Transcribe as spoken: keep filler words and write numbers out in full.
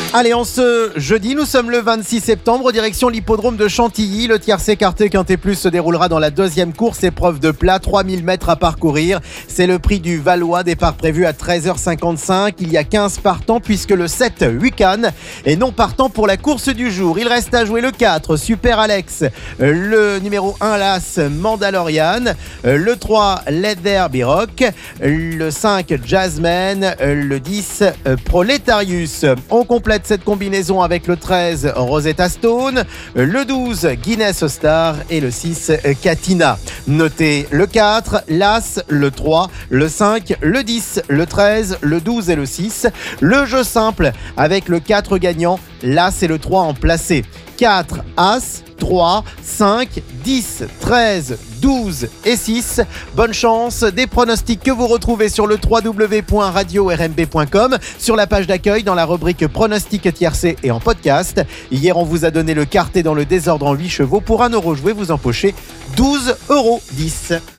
Allez, en ce jeudi, nous sommes le vingt-six septembre, direction l'hippodrome de Chantilly. Le tiercé écarté Quintet Plus se déroulera dans la deuxième course, épreuve de plat, trois mille mètres à parcourir. C'est le prix du Valois, départ prévu à treize heures cinquante-cinq. Il y a quinze partants puisque le sept, Hucan, est non partant pour la course du jour. Il reste à jouer le quatre, Super Alex, le numéro un, l'As, Mandalorian, le trois, Let There Be Rock, le cinq, Jasmine, le dix, Proletarius. On complète cette combinaison avec le treize, Rosetta Stone, le douze, Guinness Star et le six, Katina. Notez le quatre, l'As, le trois, le cinq, le dix, le treize, le douze et le six. Le jeu simple avec le quatre gagnant, l'As et le trois en placé. quatre, As, trois, cinq, dix, treize, douze et six. Bonne chance, des pronostics que vous retrouvez sur le w w w point radio r m b point com, sur la page d'accueil dans la rubrique pronostics tiercé et en podcast. Hier, on vous a donné le quartet dans le désordre en huit chevaux. Pour un euro joué, vous empochez douze euros dix.